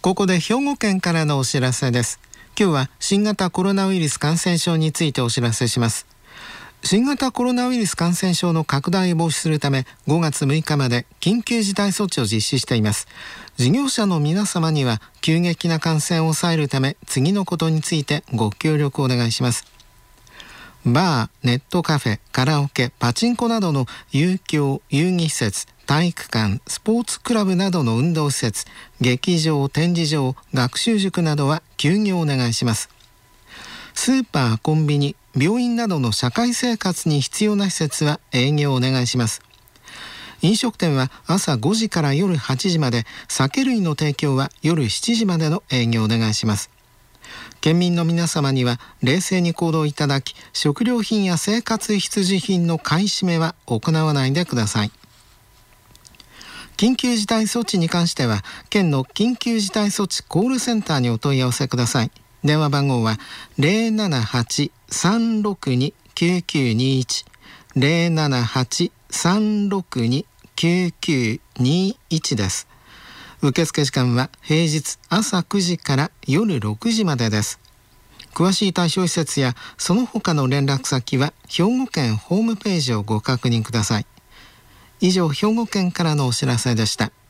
ここで兵庫県からのお知らせです。今日は新型コロナウイルス感染症についてお知らせします。新型コロナウイルス感染症の拡大を防止するため5月6日まで緊急事態措置を実施しています。事業者の皆様には急激な感染を抑えるため次のことについてご協力をお願いします。バー、ネットカフェ、カラオケ、パチンコなどの遊興・遊戯施設、体育館、スポーツクラブなどの運動施設、劇場、展示場、学習塾などは休業をお願いします。スーパー、コンビニ、病院などの社会生活に必要な施設は営業をお願いします。飲食店は朝5時から夜8時まで、酒類の提供は夜7時までの営業をお願いします。県民の皆様には冷静に行動いただき、食料品や生活必需品の買い占めは行わないでください。緊急事態措置に関しては県の緊急事態措置コールセンターにお問い合わせください。電話番号は 078-362-9921 078-362-9921 です。受付時間は平日朝9時から夜6時までです。詳しい対象施設やその他の連絡先は兵庫県ホームページをご確認ください。以上、兵庫県からのお知らせでした。